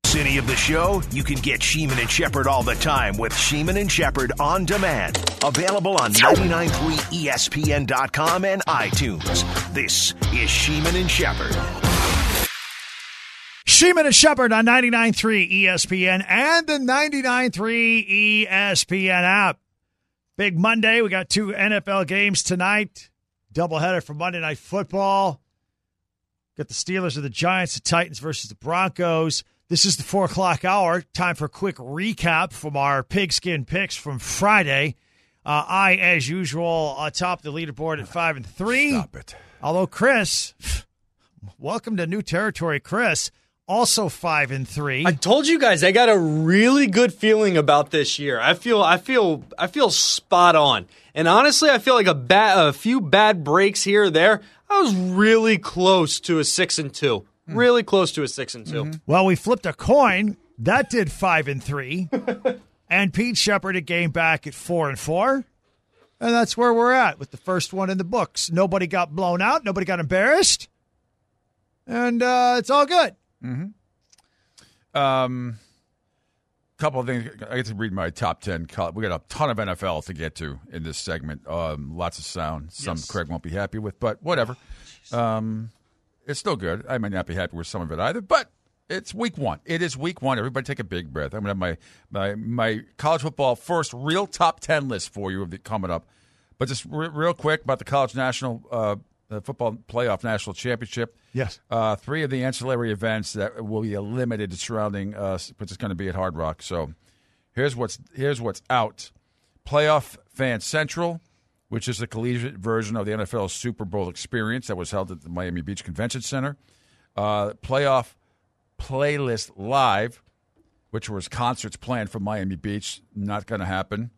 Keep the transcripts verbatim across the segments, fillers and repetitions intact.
miss any of the show, you can get Sheeman and Shepherd all the time with Sheeman and Shepherd On Demand. Available on ninety-nine point three E S P N dot com and iTunes. This is Sheeman and Shepherd. Sheeman and Shepherd on ninety-nine point three E S P N and the ninety-nine point three E S P N app. Big Monday. We got two N F L games tonight. Doubleheader for Monday Night Football. Got the Steelers and the Giants, the Titans versus the Broncos. This is the four o'clock hour. Time for a quick recap from our pigskin picks from Friday. Uh, I, as usual, atop the leaderboard at five and three. Stop it. Although Chris, welcome to new territory, Chris. Also five and three. I told you guys I got a really good feeling about this year. I feel, I feel, I feel spot on. And honestly, I feel like a bad, a few bad breaks here or there. I was really close to a six and two. Mm. Really close to a six and two. Mm-hmm. Well, we flipped a coin that did five and three, and Pete Shepherd a game back at four and four, and that's where we're at with the first one in the books. Nobody got blown out. Nobody got embarrassed, and uh, it's all good. Mm-hmm. Um, couple of things. I get to read my top ten. We got a ton of N F L to get to in this segment. Um, lots of sound. Some yes. Craig won't be happy with, but whatever. Um, it's still good. I might not be happy with some of it either, but it's week one. It is week one. Everybody take a big breath. I'm going to have my, my, my college football first real top ten list for you coming up. But just re- real quick about the College National uh, the Football Playoff National Championship. Yes. Uh, three of the ancillary events that will be limited surrounding us, but it's going to be at Hard Rock. So here's what's here's what's out. Playoff Fan Central, which is the collegiate version of the N F L Super Bowl experience that was held at the Miami Beach Convention Center. Uh, Playoff Playlist Live, which was concerts planned for Miami Beach, not going to happen.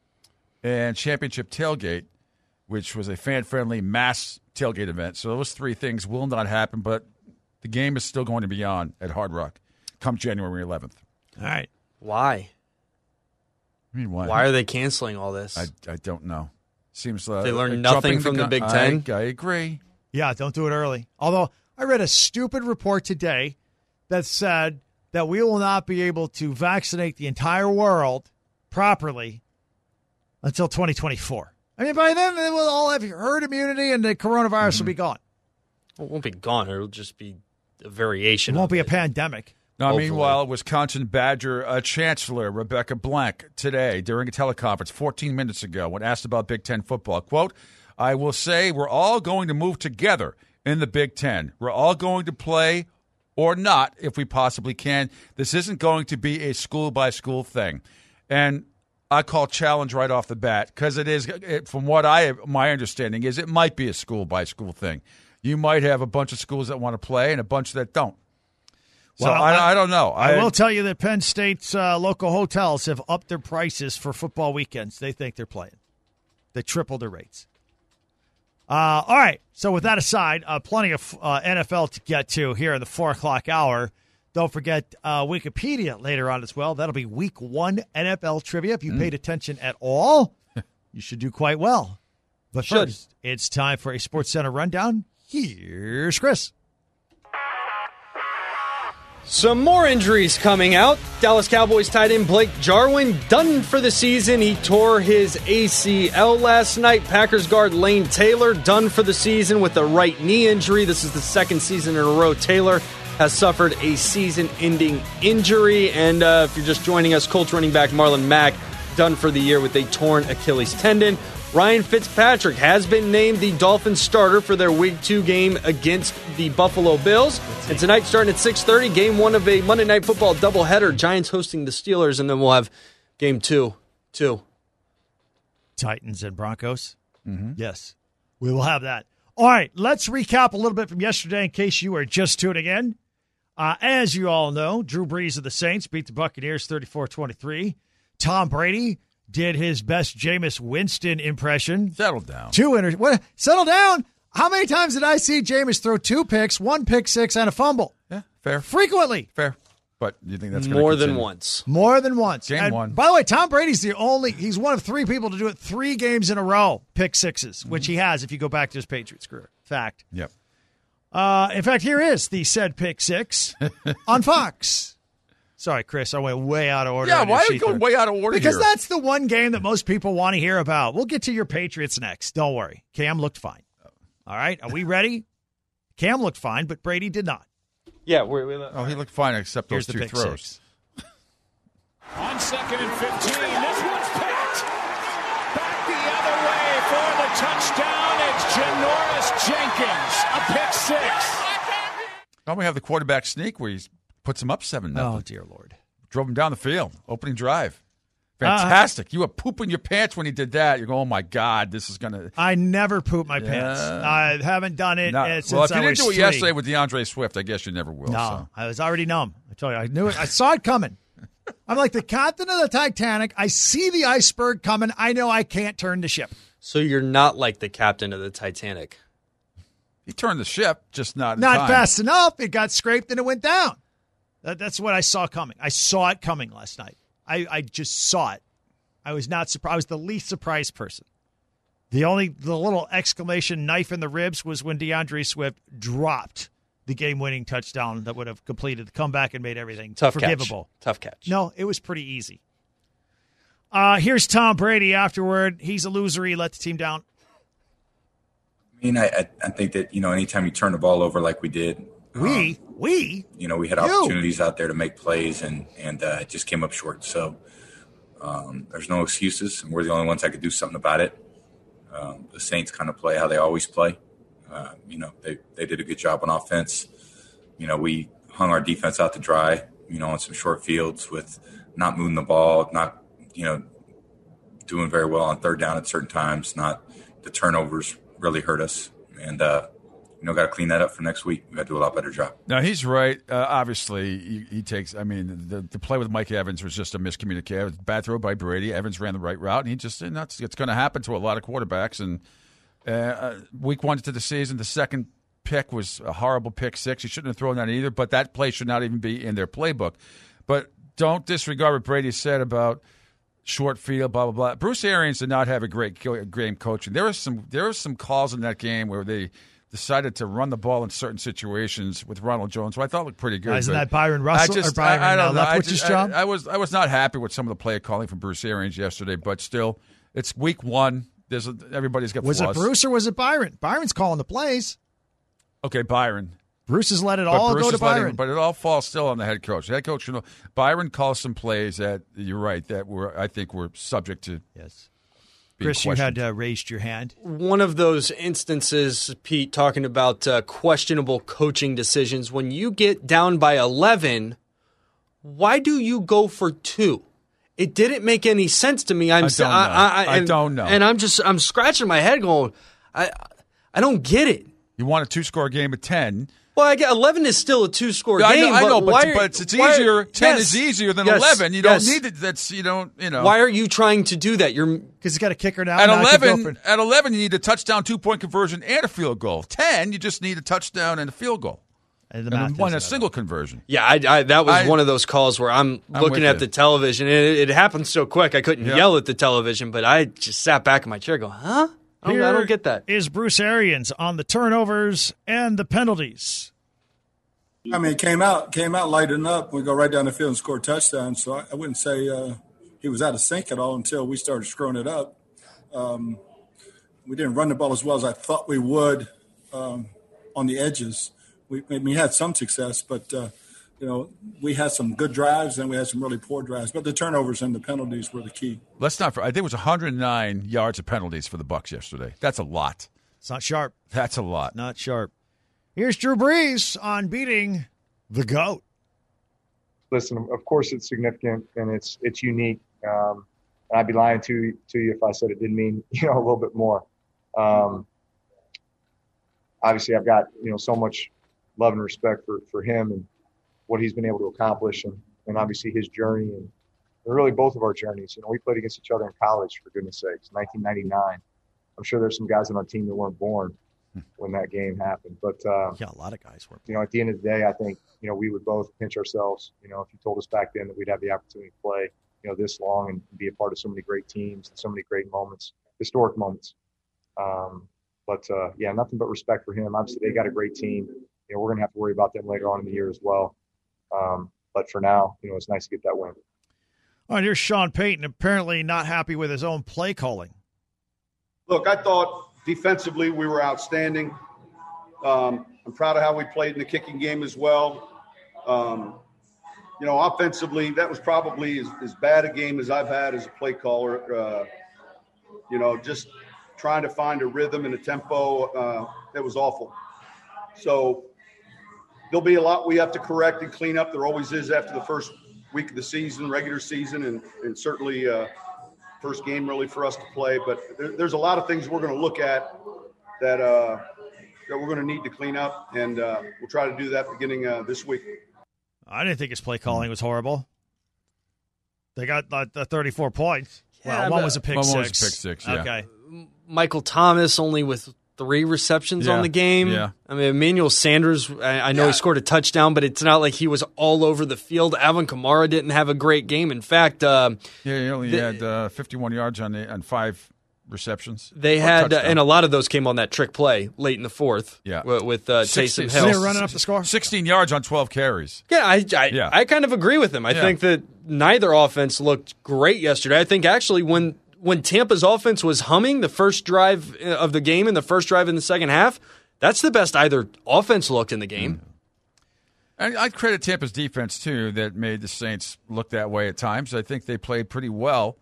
And Championship Tailgate, which was a fan-friendly mass tailgate event. So those three things will not happen, but the game is still going to be on at Hard Rock come January eleventh. All right. Why? I mean, why? Why are they canceling all this? I, I don't know. Seems uh, they learned like nothing from the, the Big Ten. I, I agree. Yeah, don't do it early. Although I read a stupid report today that said that we will not be able to vaccinate the entire world properly until twenty twenty-four. I mean, by then, they will all have herd immunity and the coronavirus mm-hmm. will be gone. Well, it won't be gone. It'll just be a variation. It won't of be it. a pandemic. Now, Hopefully. meanwhile, Wisconsin Badger uh, Chancellor Rebecca Blank today during a teleconference fourteen minutes ago when asked about Big Ten football, quote, I will say we're all going to move together in the Big Ten. We're all going to play or not if we possibly can. This isn't going to be a school-by-school thing. And I call challenge right off the bat because it is, it, from what I my understanding is, it might be a school-by-school thing. You might have a bunch of schools that want to play and a bunch that don't. So well, I, I, I don't know. I, I will tell you that Penn State's uh, local hotels have upped their prices for football weekends. They think they're playing. They tripled their rates. Uh, all right. So with that aside, uh, plenty of uh, N F L to get to here in the four o'clock hour. Don't forget uh, Wikipedia later on as well. That'll be week one N F L trivia. If you mm. paid attention at all, you should do quite well. But should. first, it's time for a SportsCenter rundown. Here's Chris. Some more injuries coming out. Dallas Cowboys tight end Blake Jarwin done for the season. He tore his A C L last night. Packers guard Lane Taylor done for the season with a right knee injury. This is the second season in a row Taylor has suffered a season-ending injury. And uh, if you're just joining us, Colts running back Marlon Mack done for the year with a torn Achilles tendon. Ryan Fitzpatrick has been named the Dolphins starter for their Week two game against the Buffalo Bills. And tonight, starting at six thirty, game one of a Monday Night Football doubleheader. Giants hosting the Steelers, and then we'll have game two, two. Titans and Broncos? Mm-hmm. Yes, we will have that. All right, let's recap a little bit from yesterday in case you are just tuning in. Uh, as you all know, Drew Brees of the Saints beat the Buccaneers thirty-four twenty-three. Tom Brady did his best Jameis Winston impression. Settle down. Two inter- what? Settle down? How many times did I see Jameis throw two picks, one pick six, and a fumble? Yeah, fair. Frequently. Fair. But you think that's gonna more than continue? once? More than once. Game and one. By the way, Tom Brady's the only, he's one of three people to do it three games in a row, pick sixes, mm-hmm. which he has if you go back to his Patriots career. Fact. Yep. Uh, in fact, here is the said pick six on Fox. Sorry, Chris, I went way out of order. Yeah, on your why are you sheet going there. way out of order Because here? that's the one game that most people want to hear about. We'll get to your Patriots next. Don't worry. Cam looked fine. All right, are we ready? Cam looked fine, but Brady did not. Yeah, we're, we're Oh, he looked fine except those Here's the two pick throws. six. On second and fifteen, this one's picked. Back the other way for the touchdown. It's Janoris Jenkins, a pick six. Don't we have the quarterback sneak where he puts him up seven nothing? Oh, dear Lord. Drove him down the field, opening drive. Fantastic. Uh, you were pooping your pants when he did that. You're going, oh, my God, this is going to. I never poop my Yeah. pants. I haven't done it Not, since well, if you I didn't was do it three. yesterday with DeAndre Swift, I guess you never will. No, So. I was already numb. I told you, I knew it. I saw it coming. I'm like the captain of the Titanic. I see the iceberg coming. I know I can't turn the ship. So you're not like the captain of the Titanic. He turned the ship, just not in Not time. fast enough. It got scraped and it went down. That, that's what I saw coming. I saw it coming last night. I, I just saw it. I was not surprised. I was the least surprised person. The only the little exclamation knife in the ribs was when DeAndre Swift dropped the game-winning touchdown that would have completed the comeback and made everything Tough forgivable. catch. Tough catch. No, it was pretty easy. Uh, here's Tom Brady afterward. He's a loser. He let the team down. I mean, I, I think that, you know, anytime you turn the ball over like we did, We, um, we, you know, we had you. opportunities out there to make plays and, and uh, it just came up short. So um, there's no excuses, and we're the only ones that could do something about it. Um, the Saints kind of play how they always play. Uh, you know, they, they did a good job on offense. You know, we hung our defense out to dry, you know, on some short fields with not moving the ball, not, you know, doing very well on third down at certain times, not the turnovers really hurt us. And, uh, you know, got to clean that up for next week. We got to do a lot better job. No, he's right. Uh, obviously, he, he takes. I mean, the, the play with Mike Evans was just a miscommunication. It was a bad throw by Brady. Evans ran the right route, and he just. And that's it's going to happen to a lot of quarterbacks. And uh, week one to the season, the second pick was a horrible pick six. He shouldn't have thrown that either. But that play should not even be in their playbook. But don't disregard what Brady said about short field, blah blah blah. Bruce Arians did not have a great game coaching. There was some there were some calls in that game where they decided to run the ball in certain situations with Ronald Jones, who I thought looked pretty good. Isn't but that Byron Russell I just, or Byron I, I don't uh, know. I, Leftwich's just, job? I, I was I was not happy with some of the play calling from Bruce Arians yesterday, but still, it's week one. There's a, everybody's got Was flaws. it Bruce or was it Byron? Byron's calling the plays. Okay, Byron. Bruce has let it But all Bruce go to is letting- Byron. but it all falls still on the head coach. The head coach, you know, Byron calls some plays that you're right that were I think were subject to. Yes. being Chris, you questioned. had uh, raised your hand. One of those instances, Pete, talking about uh, questionable coaching decisions. When you get down by eleven, why do you go for two? It didn't make any sense to me. I'm I sa- don't know. I, I, I and, don't know. And I'm just I'm scratching my head going, I I don't get it. You want a two-score game at ten. Well, I get eleven is still a two-score I game. know, I know, but, why are- but it's, it's why- easier. Ten yes, is easier than yes, eleven. You yes. don't need it. That's you don't. You know. Why are you trying to do that? You're Because he's got a kicker now. At now he can go eleven, for- at eleven, you need a touchdown, two-point conversion, and a field goal. Ten, you just need a touchdown and a field goal, And the and math one isn't a that single conversion. Yeah, I, I, that was I- one of those calls where I'm I'm looking with at you. the television, and it, it happened so quick I couldn't Yeah. yell at the television, but I just sat back in my chair going, huh? I don't, I Here don't get that. Is Bruce Arians on the turnovers and the penalties? I mean, it came out, came out lighting up. We go right down the field and score a touchdown. So I, I wouldn't say uh, he was out of sync at all until we started screwing it up. Um, we didn't run the ball as well as I thought we would um, on the edges. We, we had some success, but uh, you know, we had some good drives and we had some really poor drives. But the turnovers and the penalties were the key. Let's not. I think it was one hundred nine yards of penalties for the Bucs yesterday. That's a lot. It's not sharp. That's a lot. Not sharp. Here's Drew Brees on beating the GOAT. Listen, of course it's significant and it's it's unique. Um, and I'd be lying to to you if I said it didn't mean, you know, a little bit more. Um, obviously, I've got, you know, so much love and respect for, for him and what he's been able to accomplish, and, and obviously his journey and, and really both of our journeys. You know, we played against each other in college, for goodness sakes, nineteen ninety-nine. I'm sure there's some guys on our team that weren't born when that game happened. But, uh, Yeah, a lot of guys were. you know, at the end of the day, I think, you know, we would both pinch ourselves. You know, if you told us back then that we'd have the opportunity to play, you know, this long and be a part of so many great teams and so many great moments, historic moments. Um, but, uh, yeah, nothing but respect for him. Obviously, they got a great team. You know, we're going to have to worry about them later on in the year as well. Um, but for now, you know, it's nice to get that win. All right, here's Sean Payton, apparently not happy with his own play calling. Look, I thought defensively we were outstanding. Um, I'm proud of how we played in the kicking game as well. Um, you know, offensively, that was probably as, as bad a game as I've had as a play caller. Uh, you know, just trying to find a rhythm and a tempo. Uh, it was awful. So there'll be a lot we have to correct and clean up. There always is after the first week of the season, regular season, and, and certainly uh, first game really for us to play. But there, there's a lot of things we're going to look at that uh, that we're going to need to clean up, and uh, we'll try to do that beginning uh, this week. I didn't think his play calling was horrible. They got uh, the thirty-four points. Yeah, well, one was a pick one six. was a pick six, yeah. Okay. Michael Thomas only with three receptions Yeah, on the game. yeah. I mean, Emmanuel Sanders, I, I know Yeah. he scored a touchdown, but it's not like he was all over the field. Alvin Kamara didn't have a great game. In fact, uh, Yeah, he only The- had uh, fifty-one yards on the, on five receptions. they Or had, uh, touchdown. and a lot of those came on that trick play late in the fourth Yeah. with, with uh, Sixty- Taysom So Hill. they were running up the score? sixteen yards on twelve carries. Yeah, I, I, Yeah. I kind of agree with him. I Yeah. think that neither offense looked great yesterday. I think actually when when Tampa's offense was humming the first drive of the game and the first drive in the second half, that's the best either offense looked in the game. And I'd credit Tampa's defense, too, that made the Saints look that way at times. I think they played pretty well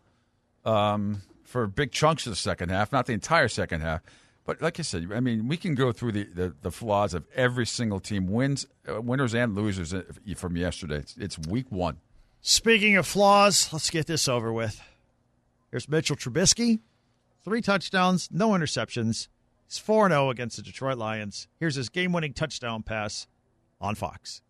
um, for big chunks of the second half, not the entire second half. But like I said, I mean, we can go through the, the, the flaws of every single team, wins, uh, winners and losers uh, from yesterday. It's, it's week one. Speaking of flaws, let's get this over with. Here's Mitchell Trubisky. Three touchdowns, no interceptions. He's four and oh against the Detroit Lions. Here's his game-winning touchdown pass on Fox.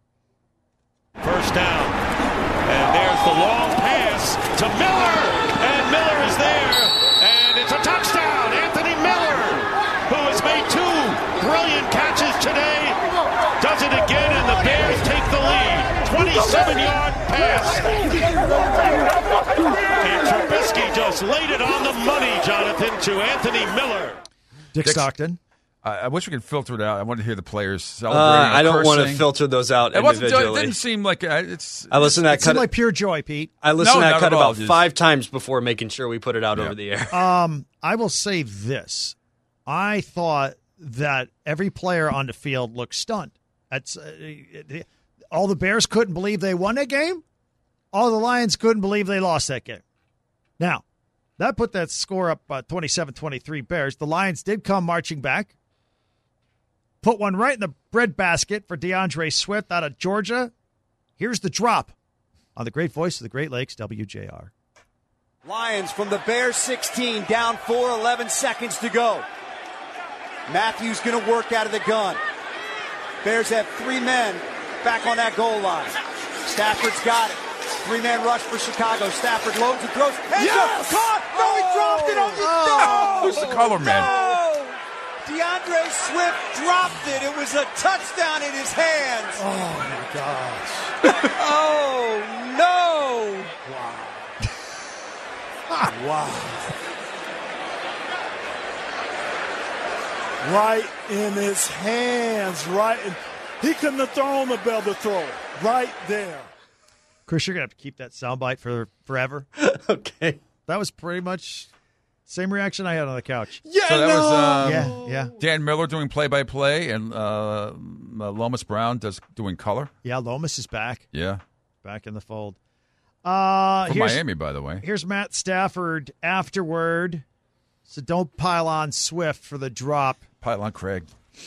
First down. And there's the long pass to Miller. And Miller is there. And it's a touchdown. Anthony Miller, who has made two brilliant catches today, does it again, and the Bears take the lead. twenty-seven-yard pass. And Trubisky just laid it on the money, Jonathan, to Anthony Miller. Dick, Dick- Stockton. I, I wish we could filter it out. I want to hear the players Uh, celebrating. I don't want to cursing. filter those out It wasn't. It individually. didn't seem like uh, it's. I listened to that It seemed cut. like pure joy, Pete. I listened No, to that not cut at all, about just- five times before making sure we put it out Yeah. over the air. Um, I will say this. I thought that every player on the field looked stunned. That's uh, all the Bears couldn't believe they won that game. All the Lions couldn't believe they lost that game. Now, that put that score up uh, twenty-seven twenty-three Bears. The Lions did come marching back. Put one right in the breadbasket for DeAndre Swift out of Georgia. Here's the drop on the great voice of the Great Lakes, W J R. Lions from the Bears sixteen, down four, eleven seconds to go. Matthews going to work out of the gun. Bears have three men back on that goal line. Stafford's got it. Three-man rush for Chicago. Stafford loads and throws. Hands Yes! up. Caught. No, he dropped it. Oh, no. Who's the color man? No. DeAndre Swift dropped it. It was a touchdown in his hands. Oh, my gosh. Oh, no. Wow. Right in his hands, right in, he couldn't have thrown the bell to throw it. Right there. Chris, you're going to have to keep that soundbite for forever. Okay. That was pretty much same reaction I had on the couch. Yeah, So that no. was um, Yeah, yeah. Dan Miller doing play-by-play, and uh, Lomas Brown does doing color. Yeah, Lomas is back. Yeah, Back in the fold. Uh, from here's, Miami, by the way. Here's Matt Stafford afterward. So don't pile on Swift for the drop. Pile on Craig.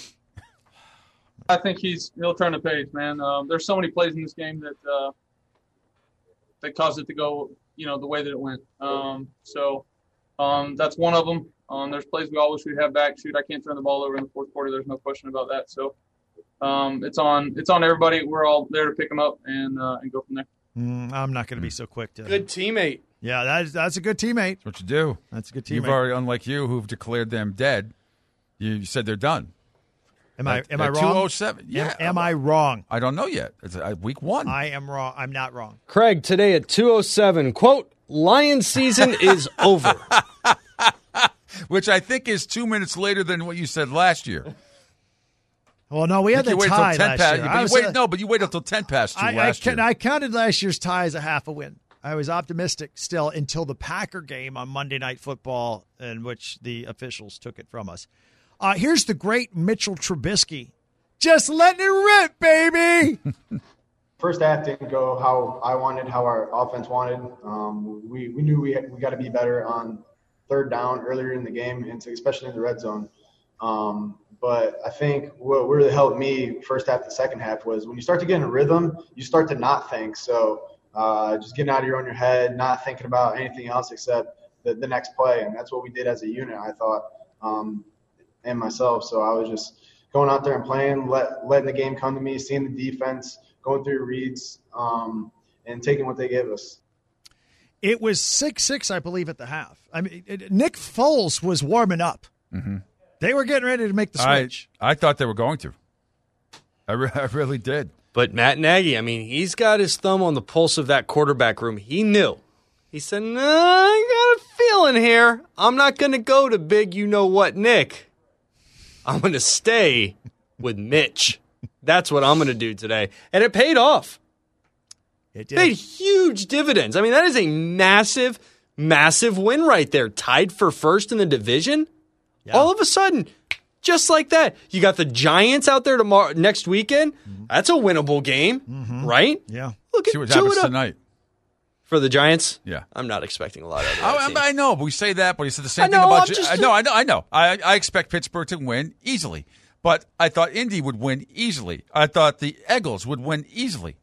I think he's he'll turn the page, man. Um, there's so many plays in this game that uh, that caused it to go, you know, the way that it went. Um, so um, that's one of them. Um, there's plays we all wish we'd have back. Shoot, I can't turn the ball over in the fourth quarter. There's no question about that. So um, it's on it's on everybody. We're all there to pick them up and uh, and go from there. Mm, I'm not going to be so quick to. Good teammate. Yeah, that is, that's a good teammate. That's what you do. That's a good You've teammate. already, unlike you, who've declared them dead, you said they're done. Am I At- am I at wrong? two oh seven Yeah. Am, am I wrong? I don't know yet. It's uh, week one. I am wrong. I'm not wrong. Craig, today at two oh seven, quote, Lions season is over. Which I think is two minutes later than what you said last year. Well, no, we had you the waited tie till ten last past, year. but I you was, waited, uh, no, but you waited until ten past two I, last I, year. I counted last year's tie as a half a win. I was optimistic still until the Packer game on Monday Night Football, in which the officials took it from us. Uh, here's the great Mitchell Trubisky. Just letting it rip, baby. First half didn't go how I wanted, how our offense wanted. Um, we, we knew we had, we got to be better on third down earlier in the game, and especially in the red zone. Um, but I think what really helped me first half to second half was when you start to get in a rhythm, you start to not think. So uh, just getting out of your own your head, not thinking about anything else except the, the next play. And that's what we did as a unit, I thought, um, and myself. So I was just going out there and playing, let, letting the game come to me, seeing the defense, going through reads, um, and taking what they gave us. It was six six, I believe, at the half. I mean, it, Nick Foles was warming up. Mm-hmm. They were getting ready to make the switch. I, I thought they were going to. I, re- I really did. But Matt Nagy, I mean, he's got his thumb on the pulse of that quarterback room. He knew. He said, nah, I got a feeling here. I'm not going to go to big you-know-what Nick. I'm going to stay with Mitch. That's what I'm going to do today. And it paid off. It did. Paid huge dividends. I mean, that is a massive, massive win right there. Tied for first in the division. Yeah. All of a sudden, just like that, you got the Giants out there tomorrow, next weekend. Mm-hmm. That's a winnable game, mm-hmm. right? Yeah. Look at See what happens it tonight. For the Giants? Yeah. I'm not expecting a lot out of that I, I know, but we say that, but you said the same I know, thing about I'm just, I know, I know, I know. I, I expect Pittsburgh to win easily. But I thought Indy would win easily. I thought the Eagles would win easily.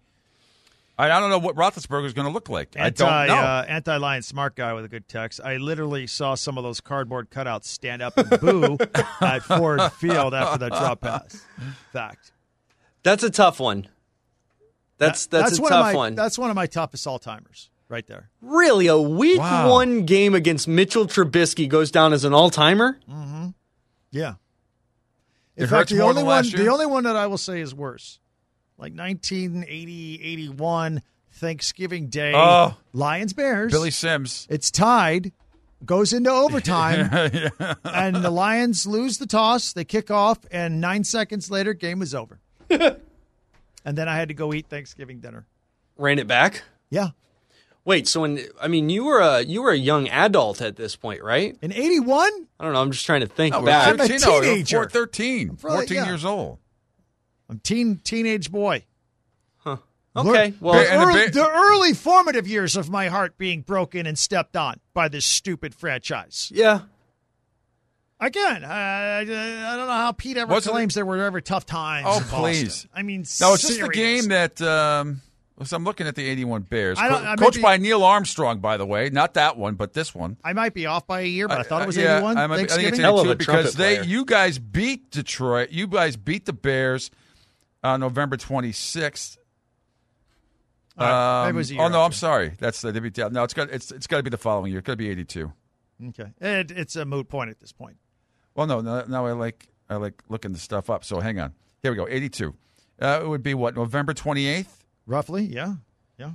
I, I don't know what Roethlisberger is going to look like. Anti, I don't know. Uh, anti-Lion smart guy with a good text. I literally saw some of those cardboard cutouts stand up and boo at Ford Field after that drop pass. Fact. That's a tough one. That's that, that's, that's a one tough of my, one. That's one of my toughest all-timers right there. Really? A week Wow. one game against Mitchell Trubisky goes down as an all-timer? Mm-hmm. Yeah. In It fact, hurts the more only than one, last year? the only one that I will say is worse, like nineteen eighty, eighty-one Thanksgiving Day, Oh. Lions Bears. Billy Sims. It's tied, goes into overtime, Yeah. and the Lions lose the toss. They kick off, and nine seconds later, game was over. And then I had to go eat Thanksgiving dinner. Ran it back? Yeah, Wait, so when I mean you were a you were a young adult at this point, right? in eighty-one. I don't know. I'm just trying to think No, we're back. I'm a thirteen. No, we're teenager. four- thirteen. really- fourteen yeah. years old. I'm teen teenage boy. Huh. Okay. Well, the, and the early, Bear- the early formative years of my heart being broken and stepped on by this stupid franchise. yeah. Again, I, I don't know how Pete ever Wasn't claims there were ever tough times. Oh, in Boston. please. I mean, No, it's just the serious. game that um, so I'm looking at the eighty-one Bears. I don't- Co- I might coached be- by Neil Armstrong, by the way. Not that one, but this one. I might be off by a year, but I, thought it was Uh, yeah, eighty-one. I, might be- I think Thanksgiving. it's Hell of a eighty-two trumpet because they, player. you guys beat Detroit. You guys beat the Bears on November twenty-sixth. All right, maybe it was a year oh no, I'm after. sorry. That's the no. It's got it's it's got to be the following year. It's got to be eighty-two. Okay, it, it's a moot point at this point. Well, no, no, now I like I like looking the stuff up. So hang on. Here we go. eighty-two. Uh, it would be what, November twenty-eighth? Roughly, yeah, yeah.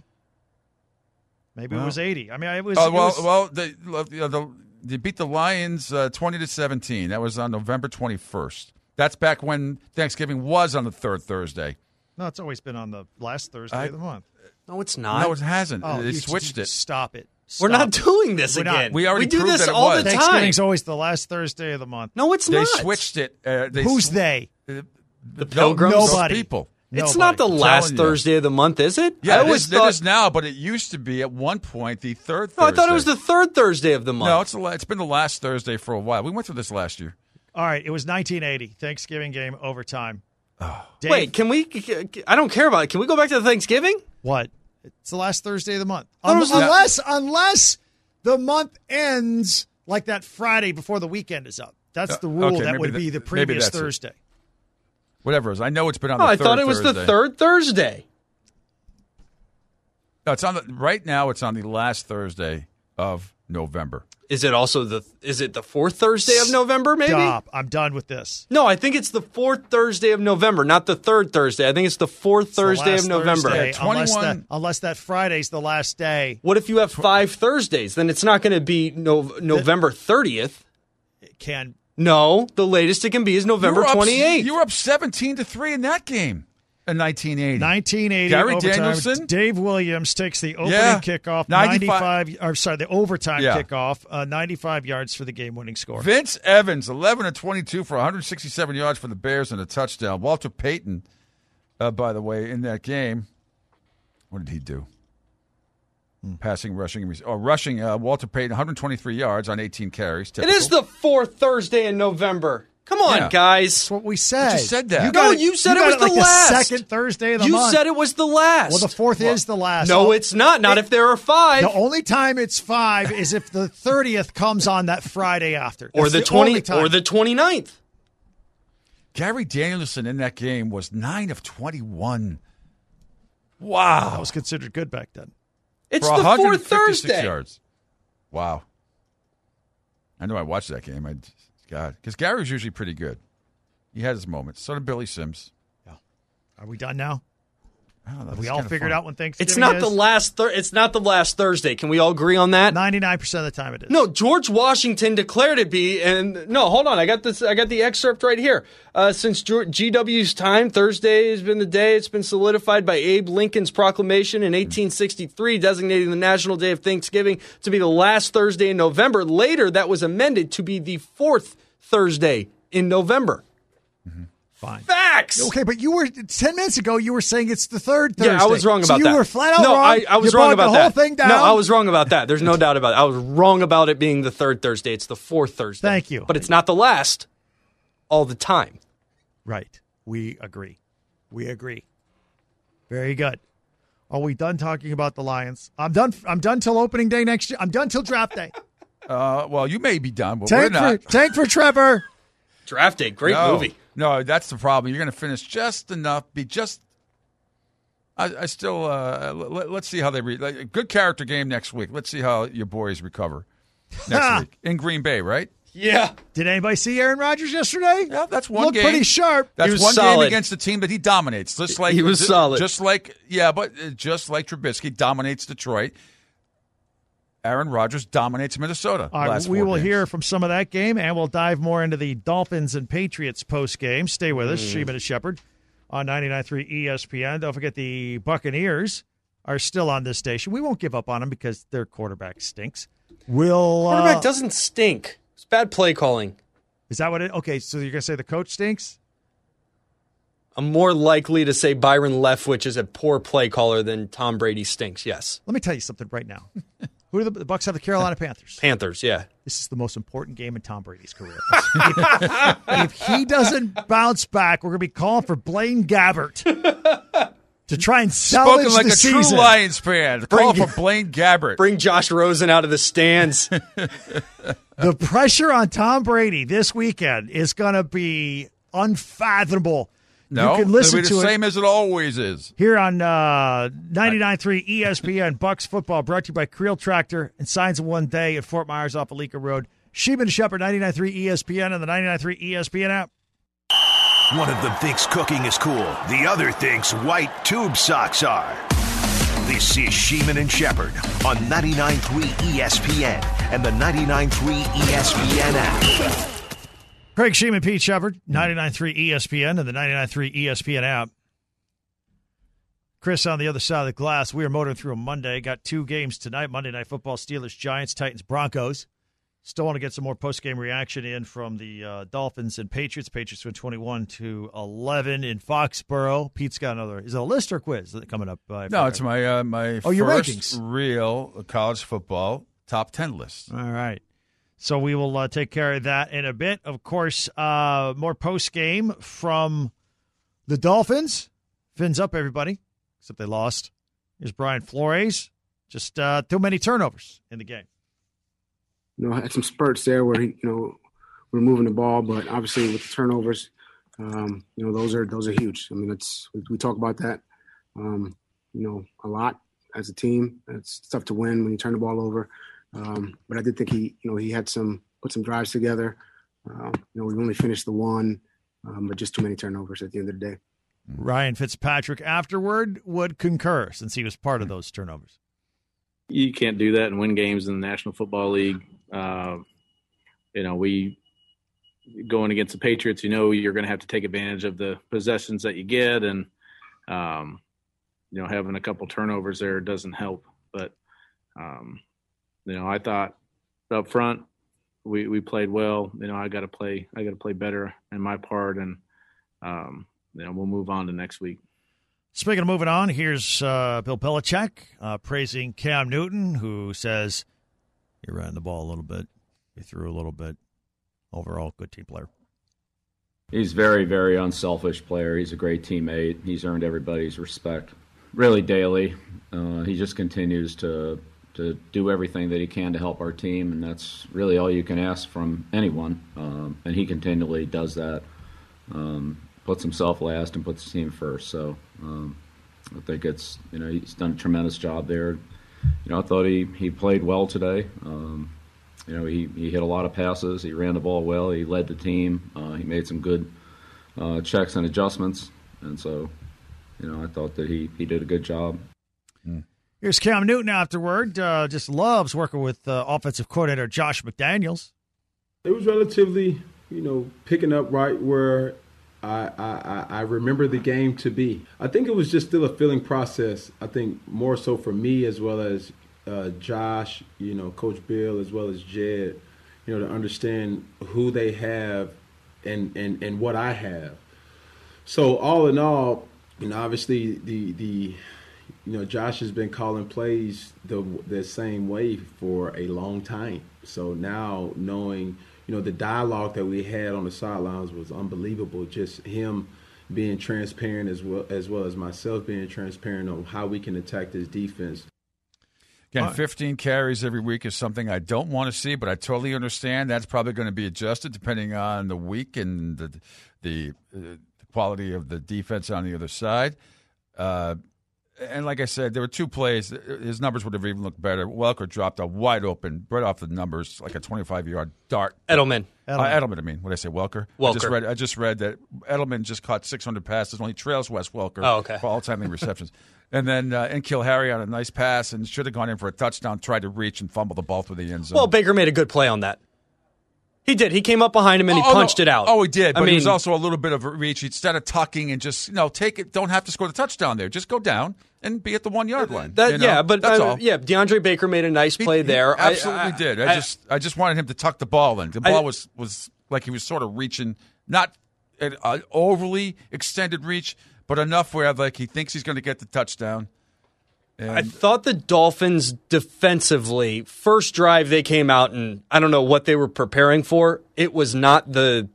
Maybe Well- it was eighty. I mean, it was. Oh it well, was- well, they, the, the, they beat the Lions uh, twenty to seventeen. That was on November twenty-first. That's back when Thanksgiving was on the third Thursday. no, it's always been on the last Thursday I- of the month. No, it's not. No, it hasn't. Oh, they you- switched you it. Stop it. We're Stop not it. doing this We're not. again. We already do proved this that it all was. the time. Thanksgiving's always the last Thursday of the month. No, it's They not. switched it. Uh, they Who's sw- they? The, The Pilgrims? Those Nobody. people. It's Nobody. not the I'm last telling you. Thursday of the month, is it? Yeah, I it always is, thought. it is now, but it used to be at one point the third Thursday. No, I thought it was the third Thursday of the month. No, it's the, la- it's been the last Thursday for a while. We went through this last year. All right, it was nineteen eighty Thanksgiving game overtime. Dave, Wait, can we? I don't care about it. Can we go back to the Thanksgiving? what? It's the last Thursday of the month. thought it Un- was the- unless, unless the month ends like that Friday before the weekend is up. That's the Uh, rule. okay, that maybe would that- be the maybe previous that's it. Thursday. Whatever it is. I know it's been on Oh, the I third thought it was Thursday. the third Thursday. No, it's on the, right now it's on the last Thursday of November. Is it also the? Is it the fourth Thursday of November? Maybe. Stop. I'm done with this. No, I think it's the fourth Thursday of November, not the third Thursday. I think it's the fourth It's the Thursday last of November. Thursday, Yeah, unless, that, twenty-one unless that Friday's the last day. What if you have five Thursdays? Then it's not going to be no, November thirtieth. It can No, the latest it can be is November twenty-eighth. You were up seventeen to three in that game in nineteen eighty. nineteen eighty Gary overtime. Danielson. Dave Williams takes the opening Yeah. kickoff, ninety-five ninety-five, or sorry, the overtime Yeah. kickoff, uh, ninety-five yards for the game-winning score. Vince Evans, eleven of twenty-two for one hundred sixty-seven yards for the Bears and a touchdown. Walter Payton, uh, by the way, in that game, what did he do? Hmm. Passing, rushing, or rushing. Uh, Walter Payton, one hundred twenty-three yards on eighteen carries. It Typical. is the fourth Thursday in November. Come on, Yeah. guys. That's what we said. I just said that. You No, got you said you it was got the like last. The second Thursday of the you month. said it was the last. Well, the fourth is the last. No, Oh, it's not. Not if there are five. The only time it's five is if the thirtieth comes on that Friday after. or That's the, only twenty time. or the twenty-ninth. Gary Danielson in that game was nine of twenty-one. Wow. That was considered good back then. It's For the fourth one hundred fifty-six Thursday. yards. Wow. I know I watched that game. I God, because Gary was usually pretty good. He had his moments. So did Billy Sims. Are we done now? I don't know, Have this we is all kinda figured fun. out when Thanksgiving It's not is? the last. Thir- it's not the last Thursday. Can we all agree on that? ninety-nine percent of the time it is. No, George Washington declared it be, and no, hold on, I got this. I got the excerpt right here. Uh, since G W's time, Thursday has been the day. It's been solidified by Abe Lincoln's proclamation in eighteen sixty-three, designating the National Day of Thanksgiving to be the last Thursday in November. Later, that was amended to be the fourth Thursday in November. Fine. Facts. Okay, but you were ten minutes ago. You were saying it's the third Thursday. Yeah, I was wrong about so you that. You were flat out no, wrong. I, I was you wrong bogged about the that. whole thing down. No, I was wrong about that. There's no doubt about it. I was wrong about it being the third Thursday. It's the fourth Thursday. Thank you. But it's not the last all the time. Right. We agree. We agree. Very good. Are we done talking about the Lions? I'm done. I'm done till opening day next year. I'm done till draft day. Uh, well, you may be done, but tank we're not. for tank for Trevor. Draft day, great no, movie. No, that's the problem. You're going to finish just enough. Be just. I, I still. Uh, let, let's see how they read. Like, good character game next week. Let's see how your boys recover next week in Green Bay. Right? Yeah. Did anybody see Aaron Rodgers yesterday? Yeah, that's one Looked game. pretty sharp. That's He was one solid. game against the team that he dominates. Just like He was just, solid. Just like yeah, but uh, just like Trubisky dominates Detroit. Aaron Rodgers dominates Minnesota. All right, last we four will games. hear from some of that game, and we'll dive more into the Dolphins and Patriots post game. Stay with us, Mm. Sheeman and Shepard on ninety-nine point three E S P N. Don't forget the Buccaneers are still on this station. We won't give up on them because their quarterback stinks. Will Quarterback uh, doesn't stink. It's bad play calling. Is that what it? Okay, so you're gonna say the coach stinks? I'm more likely to say Byron Leftwich is a poor play caller than Tom Brady stinks. Yes. Let me tell you something right now. Who do the, the Bucs have? The Carolina Panthers. Panthers, yeah. This is the most important game in Tom Brady's career. if, if he doesn't bounce back, we're going to be calling for Blaine Gabbert to try and salvage Spoken like the a season. true Lions fan. Call for Blaine Gabbert. Bring Josh Rosen out of the stands. The pressure on Tom Brady this weekend is going to be unfathomable. No, you can listen it'll be to the it same as it always is. here on uh, ninety-nine point three E S P N. Bucks football brought to you by Creel Tractor and Signs of One Day at Fort Myers off Alika Road. Sheeman and Shepard, ninety-nine point three E S P N and the ninety-nine point three E S P N app. One of them thinks cooking is cool. The other thinks white tube socks are. This is Sheeman and Shepard on ninety-nine point three E S P N and the ninety-nine point three E S P N app. Craig Sheeman, Pete Shepard, ninety-nine point three E S P N and the ninety-nine point three E S P N app. Chris on the other side of the glass. We are motoring through a Monday. Got two games tonight. Monday Night Football, Steelers, Giants, Titans, Broncos. Still want to get some more post-game reaction in from the uh, Dolphins and Patriots. Patriots win twenty-one to eleven in Foxborough. Pete's got another. Is it a list or quiz coming up? Uh, No, it's my uh, my Oh, your first rankings. real college football top ten list. All right. So we will uh, take care of that in a bit. Of course, uh, more post-game from the Dolphins. Fins up, everybody, except they lost. Here's Brian Flores. Just uh, too many turnovers in the game. You know, had some spurts there where, you know, we're moving the ball, but obviously with the turnovers, um, you know, those are those are huge. I mean, it's we, we talk about that, um, you know, a lot as a team. It's tough to win when you turn the ball over. Um, but I did think he, you know, he had some put some drives together. Um, you know, we only finished the one, um, but just too many turnovers at the end of the day. Ryan Fitzpatrick afterward would concur since he was part of those turnovers. You can't do that and win games in the National Football League. Uh, you know, we going against the Patriots, you know you're going to have to take advantage of the possessions that you get, and um, you know having a couple turnovers there doesn't help. But um, you know, I thought up front we, we played well. You know, I got to play I got to play better in my part, and um, you know we'll move on to next week. Speaking of moving on, here's uh, Bill Belichick uh, praising Cam Newton, who says he ran the ball a little bit, he threw a little bit. Overall, good team player. He's very, very unselfish player. He's a great teammate. He's earned everybody's respect, really daily. Uh, he just continues to to do everything that he can to help our team, and that's really all you can ask from anyone. Um, and he continually does that, um, puts himself last and puts the team first. So um, I think it's you know he's done a tremendous job there. You know, I thought he he played well today. Um, You know, he, he hit a lot of passes. He ran the ball well. He led the team. Uh, he made some good uh, checks and adjustments. And so, you know, I thought that he, he did a good job. Mm. Here's Cam Newton afterward. Uh, just loves working with uh, offensive coordinator Josh McDaniels. It was relatively, you know, picking up right where I, I, I remember the game to be. I think it was just still a feeling process. I think more so for me as well as Uh, Josh, you know, Coach Bill, as well as Jed, you know, to understand who they have and, and, and what I have. So all in all, you know, obviously the the you know Josh has been calling plays the the same way for a long time. So now knowing, you know, the dialogue that we had on the sidelines was unbelievable. Just him being transparent as well as well as myself being transparent on how we can attack this defense. Again, fifteen carries every week is something I don't want to see, but I totally understand that's probably going to be adjusted depending on the week and the the, uh, the quality of the defense on the other side. Uh, and like I said, there were two plays. His numbers would have even looked better. Welker dropped a wide open, right off the numbers, like a twenty-five-yard dart. Edelman. Edelman. Uh, Edelman, I mean. What did I say, Welker? Welker. I just read, I just read that Edelman just caught six hundred passes, only trails Wes Welker oh, okay. for all-time leading receptions. And then uh, N'Keal Harry on a nice pass and should have gone in for a touchdown, tried to reach and fumble the ball through the end zone. Well, Baker made a good play on that. He did. He came up behind him and he oh, punched no. it out. Oh, he did. But I mean, it was also a little bit of a reach. Instead of tucking and just, you know, take it, don't have to score the touchdown there. Just go down and be at the one-yard line. That, you know? Yeah, but that's uh, all. yeah, DeAndre Baker made a nice play he, there. He absolutely I, I, did. I, I just I just wanted him to tuck the ball in. The ball I, was, was like he was sort of reaching, not an uh, overly extended reach, but enough where like he thinks he's going to get the touchdown. And I thought the Dolphins defensively, first drive they came out and I don't know what they were preparing for. It was not the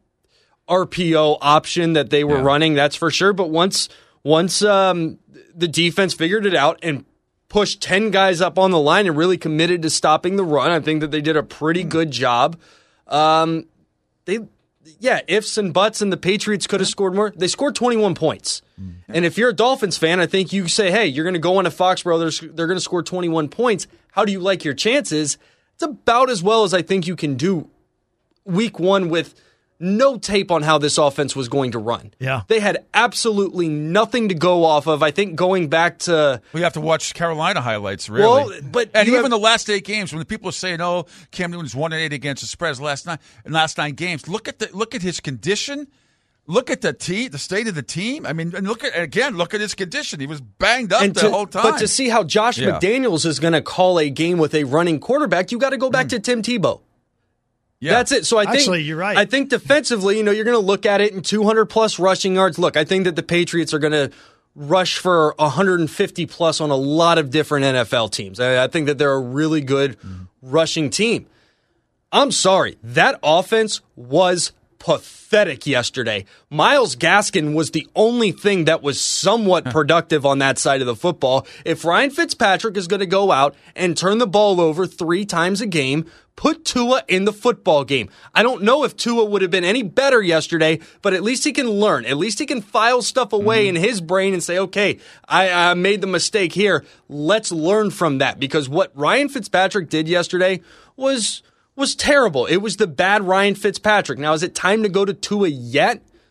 R P O option that they were yeah. running, that's for sure. But once once um, the defense figured it out and pushed ten guys up on the line and really committed to stopping the run, I think that they did a pretty good job. Um, they, yeah, ifs and buts, and the Patriots could have scored more. They scored twenty-one points. And if you're a Dolphins fan, I think you say, hey, you're going to go into Foxborough, they're, they're going to score twenty-one points. How do you like your chances? It's about as well as I think you can do week one with no tape on how this offense was going to run. Yeah. They had absolutely nothing to go off of. I think going back to... We have to watch Carolina highlights, really. Well, but and even have, the last eight games, when the people are saying, oh, Cam Newton's one and eight against the spreads last nine, in last nine games, look at the look at his condition. Look at the team, the state of the team. I mean, and look at again. Look at his condition. He was banged up and the to, whole time. But to see how Josh yeah. McDaniels is going to call a game with a running quarterback, you got to go back mm. to Tim Tebow. Yeah. That's it. So I think actually you're right. I think defensively, you know, you're going to look at it in two hundred plus rushing yards. Look, I think that the Patriots are going to rush for one hundred fifty plus on a lot of different N F L teams. I, I think that they're a really good mm. rushing team. I'm sorry, that offense was pathetic yesterday. Myles Gaskin was the only thing that was somewhat productive on that side of the football. If Ryan Fitzpatrick is going to go out and turn the ball over three times a game, put Tua in the football game. I don't know if Tua would have been any better yesterday, but at least he can learn. At least he can file stuff away mm-hmm. in his brain and say, okay, I, I made the mistake here. Let's learn from that. Because what Ryan Fitzpatrick did yesterday was... was terrible. It was the bad Ryan Fitzpatrick. Now, is it time to go to Tua yet?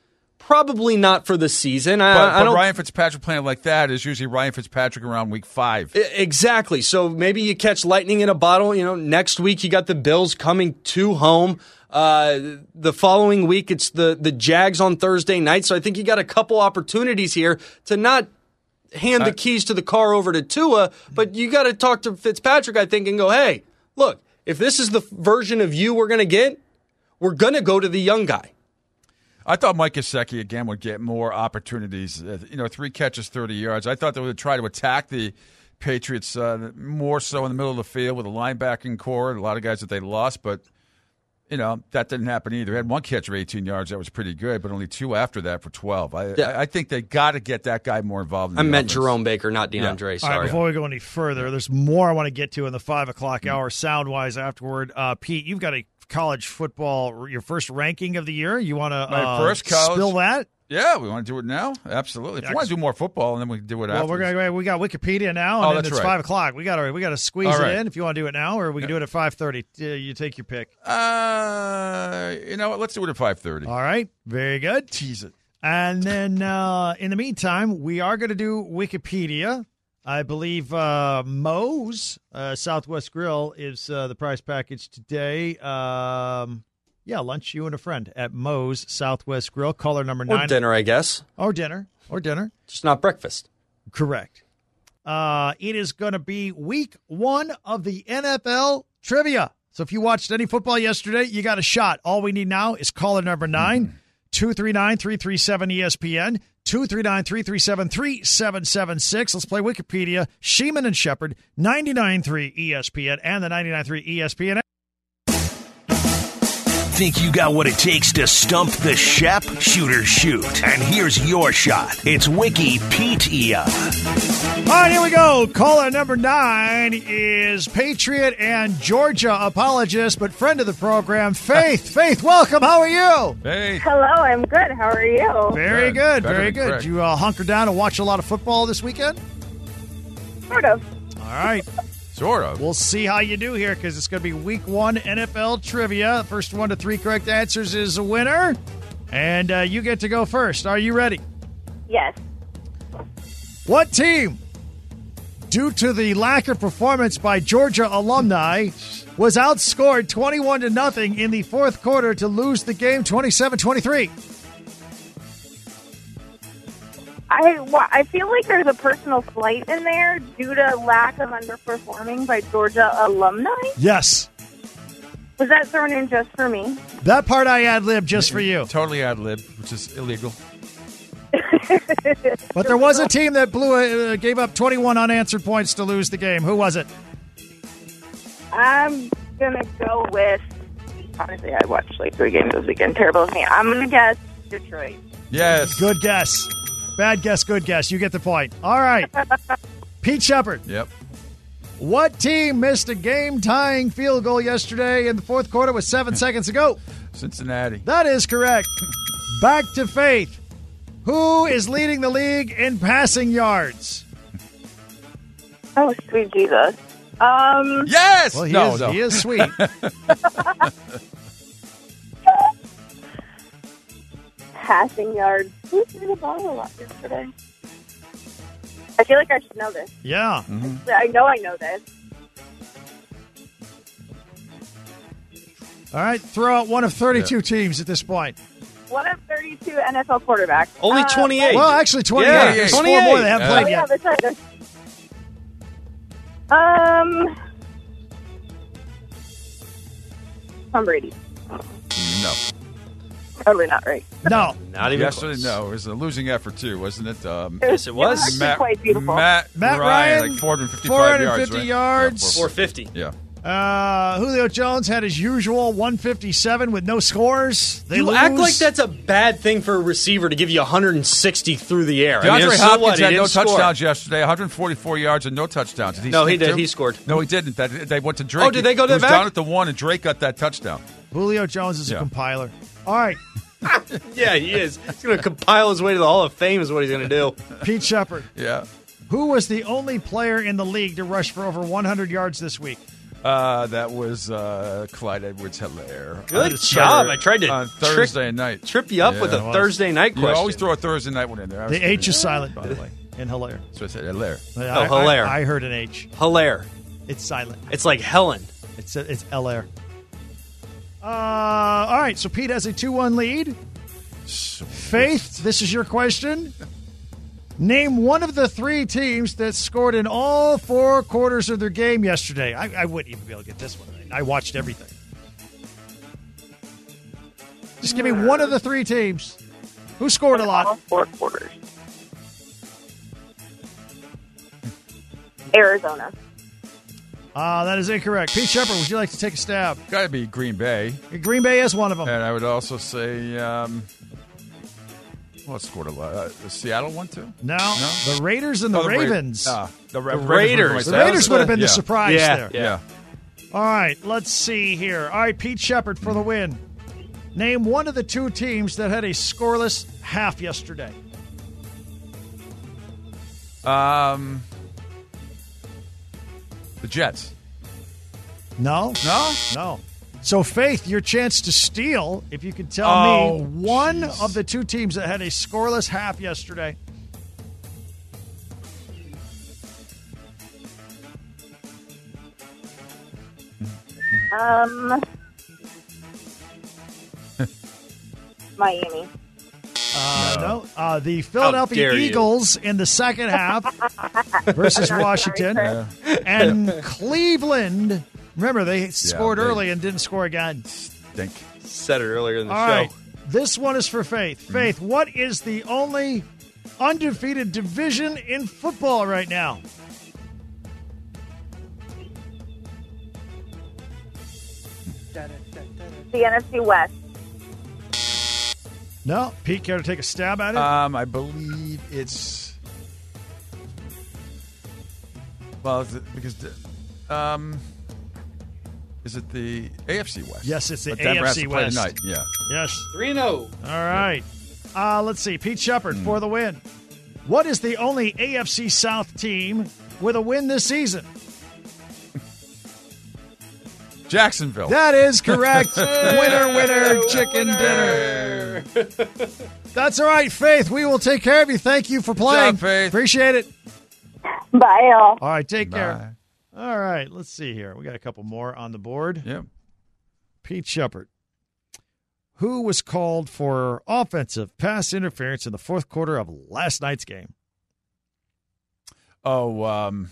Probably not for the season. I, But, I but don't, Ryan Fitzpatrick playing like that is usually Ryan Fitzpatrick around week five. Exactly. So maybe you catch lightning in a bottle. You know, next week you got the Bills coming to home. Uh, the following week it's the the Jags on Thursday night. So I think you got a couple opportunities here to not hand the keys to the car over to Tua, but you got to talk to Fitzpatrick, I think, and go, hey, look, if this is the version of you we're going to get, we're going to go to the young guy. I thought Mike Gesicki, again, would get more opportunities. Uh, you know, three catches, thirty yards. I thought they would try to attack the Patriots uh, more so in the middle of the field with a linebacking core, a lot of guys that they lost, but, you know, that didn't happen either. They had one catch of eighteen yards. That was pretty good, but only two after that for twelve. I, Yeah. I, I think they got to get that guy more involved in I the meant offense. Jerome Baker, not DeAndre. Yeah. Sorry. All right, before we go any further, there's more I want to get to in the five o'clock hour sound-wise afterward. Uh, Pete, you've got a college football, your first ranking of the year. You want to My uh, first college, spill that? Yeah, we want to do it now? Absolutely. If Yeah, you want to do more football, and then we can do it Well, afterwards. we're gonna we got Wikipedia now, and Oh, then that's it's right. five o'clock. We got to we got to squeeze All right. it in if you want to do it now, or we can do it at five thirty. Uh, you take your pick. Uh, you know what? Let's do it at five thirty. All right, very good. Tease it. And then uh, in the meantime, we are going to do Wikipedia. I believe uh, Moe's uh, Southwest Grill is uh, the prize package today. Um, yeah, lunch, you and a friend at Moe's Southwest Grill. Caller number Or nine. dinner, I guess. Or dinner. Or dinner. Just not breakfast. Correct. Uh, it is going to be week one of the N F L trivia. So if you watched any football yesterday, you got a shot. All we need now is caller number nine, two three nine, three three seven, E S P N, two three nine, three three seven, three seven seven six. Let's play Wikipedia, Sheeman and Shepherd, ninety-nine point three E S P N and the ninety-nine point three E S P N. Think you got what it takes to stump the Shep? Shoot or shoot. And here's your shot. It's Wikipedia. All right, here we go. Caller number nine is Patriot and Georgia apologist, but friend of the program, Faith. Faith, welcome. How are you? Hey. Hello, I'm good. How are you? Very good, Better very than good. Craig. Did you uh, hunker down and watch a lot of football this weekend? Sort of. All right. Sort of. We'll see how you do here because it's going to be week one N F L trivia. First one to three correct answers is a winner. And uh, you get to go first. Are you ready? Yes. What team, due to the lack of performance by Georgia alumni, was outscored twenty-one to nothing in the fourth quarter to lose the game twenty-seven twenty-three? I, wa- I feel like there's a personal slight in there due to lack of underperforming by Georgia alumni. Yes. Was that thrown in just for me? That part I ad-lib just for you. Totally ad-lib, which is illegal. But there was a team that blew a, uh, gave up twenty-one unanswered points to lose the game. Who was it? I'm going to go with, honestly, I watched like three games this weekend. Terrible of me. I'm going to guess Detroit. Yes. Good guess. Bad guess, good guess. You get the point. All right. Pete Shepard. Yep. What team missed a game-tying field goal yesterday in the fourth quarter with seven seconds to go? Cincinnati. That is correct. Back to Faith. Who is leading the league in passing yards? Oh, sweet Jesus. Um, Yes! Well, he, no, is, no. he is sweet. passing yards. Who threw the ball a lot yesterday? I feel like I should know this. Yeah. I know I know this. All right. Throw out one of thirty-two teams at this point. One of thirty-two N F L quarterbacks. Only Uh, twenty-eight. Well, actually, twenty-eight. Yeah, There's four twenty-eight. more that haven't Yeah. played Oh, yeah, yet. that's right. That's- Um, Tom Brady. No. Totally not right. No. Not even Yes, close. no. It was a losing effort, too, wasn't it? Um, Yes, it was. actually Matt, quite beautiful. Matt, Matt Ryan, Ryan, like four hundred fifty-five four hundred fifty yards. yards. Right? four fifty. Yeah. Uh, Julio Jones had his usual one fifty-seven with no scores. They You lose. act like that's a bad thing for a receiver to give you one hundred sixty through the air. DeAndre I mean, so Hopkins what? He had no didn't score. touchdowns yesterday. one hundred forty-four yards and no touchdowns. Did he No, he sneak did. two? He scored. No, he didn't. That, they went to Drake. Oh, did they go to He was the down back? at the one, and Drake got that touchdown. Julio Jones is a Yeah. compiler. All right. Yeah, he is. He's going to compile his way to the Hall of Fame is what he's going to do. Pete Shepard. Yeah. Who was the only player in the league to rush for over one hundred yards this week? Uh, that was uh, Clyde Edwards-Helaire. Good On job. Thur- I tried to on trick- Thursday night. trip you up Yeah, with a it was. Thursday night You question. always throw a Thursday night one in there. I was The H thinking- is silent, by the way, in Hilaire. So I said Hilaire. I, Oh, Hilaire. I, I heard an H. Hilaire. It's silent. It's like Helen. It's it's Hilaire. Uh, all right, so Pete has a two one lead. Faith, this is your question. Name one of the three teams that scored in all four quarters of their game yesterday. I, I wouldn't even be able to get this one. I watched everything. Just give me one of the three teams. Who scored a lot? All four quarters. Arizona. Ah, Uh, that is incorrect. Pete Shepard, would you like to take a stab? Got to be Green Bay. Green Bay is one of them. And I would also say, um, well, it scored a lot. Uh, the Seattle one, too? No, No? the Raiders and the, Oh, the Ra- Ravens. ah, the Ra- the Raiders Raiders. were The my- Raiders would have been Yeah. the surprise Yeah, there. yeah. All right, let's see here. All right, Pete Shepard for the win. Name one of the two teams that had a scoreless half yesterday. Um, the Jets. No. No? No. So, Faith, your chance to steal, if you could tell Oh, me one of the two teams that had a scoreless half yesterday. Um, Miami. Uh, no. Uh, the Philadelphia dare you. Eagles in the second half versus I'm not Washington. sorry, sir. And Cleveland. Remember, they scored they- early and didn't score again. Stink. Said it earlier in the All show. right. This one is for Faith. Faith, what is the only undefeated division in football right now? The N F C West. No. Pete, care to take a stab at it? Um, I believe it's well, is it, because the, um, is it the A F C West? Yes, it's the But Denver A F has C to play West. tonight. Yeah. Yes. three and oh. All right. Uh, let's see. Pete Shepard for the win. What is the only A F C South team with a win this season? Jacksonville. That is correct. Winner, winner, chicken dinner. That's all right, Faith. We will take care of you. Thank you for playing. job, Faith. Appreciate it. Bye, all. All right, take Bye. care. All right, let's see here. We got a couple more on the board. Yeah. Pete Shepard, who was called for offensive pass interference in the fourth quarter of last night's game? Oh, um,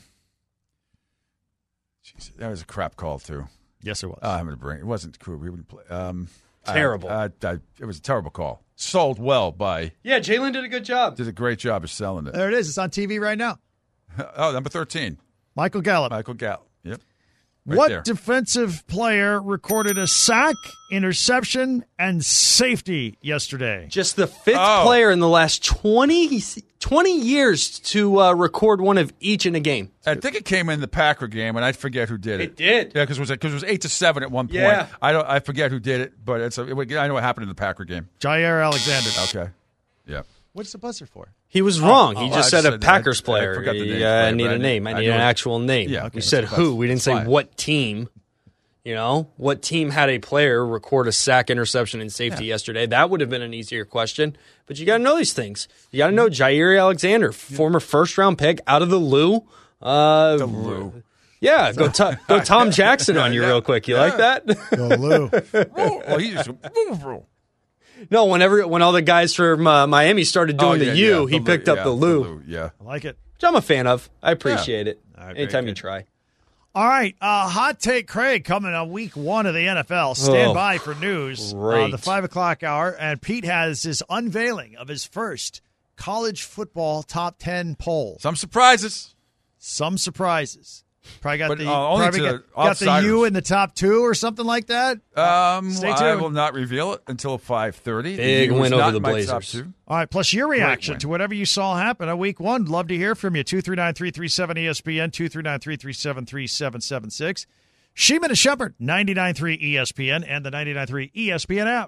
geez, that was a crap call too. Yes, it was. Uh, I'm gonna bring. It wasn't cool. We wouldn't play. Um, Terrible. I, I, I, it was a terrible call. Sold well by. Yeah, Jalen did a good job. Did a great job of selling it. There it is. It's on T V right now. Oh, number thirteen, Michael Gallup. Michael Gallup. Yep. Right What there. defensive player recorded a sack, interception, and safety yesterday? Just the fifth Oh. player in the last twenty, twenty years to uh, record one of each in a game. I think it came in the Packer game, and I forget who did it. It did. Yeah, because it was because it was eight to seven at one point. Yeah. I don't. I forget who did it, but it's. A, it, I know what happened in the Packer game. Jair Alexander. Okay. Yeah. What's the buzzer for? He was wrong. Oh, he oh, just I said a said that. Packers I- I player. forgot the He, names, uh, but I need I a knew- name. I I need knew an it. actual name. Yeah, we okay, said so who. that's We didn't say fine. what team. You know, what team had a player record a sack, interception, and safety yesterday? That would have been an easier question. But you got to know these things. You got to know Jair Alexander, former first round pick out of the Lou. Uh, The Lou. Yeah, go, to, go Tom Jackson on you real quick. You like that? Go Lou. Well, he just. No, whenever when all the guys from uh, Miami started doing Oh, yeah, the U, yeah, he the picked Lou, up yeah, the Lou, Lou, Yeah. I like it. which I'm a fan of. I appreciate it. All right, very Anytime you good. try. All right, uh, Hot Take Craig coming on week one of the N F L. Stand Oh, by for news great. on the five o'clock hour. And Pete has his unveiling of his first college football top ten poll. Some surprises. Some surprises. Probably got But, the uh, only probably to got, got the outsiders. U in the top two or something like that. Um, Stay I tuned. will not reveal it until five thirty. Big win over the Blazers. All right, plus your reaction win. to whatever you saw happen on week one. Love to hear from you. two three nine, three three seven, E S P N, two three nine, three three seven, three seven seven six. Sheeman and Shepard, ninety-nine point three E S P N and the ninety-nine point three E S P N app.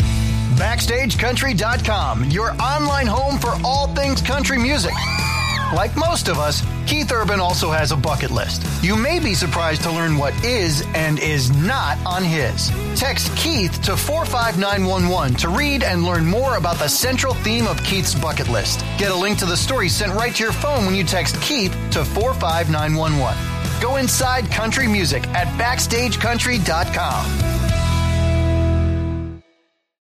Backstage Country dot com, your online home for all things country music. Like most of us, Keith Urban also has a bucket list. You may be surprised to learn what is and is not on his. Text Keith to four five nine one one to read and learn more about the central theme of Keith's bucket list. Get a link to the story sent right to your phone when you text Keith to four five nine one one. Go inside country music at backstage country dot com.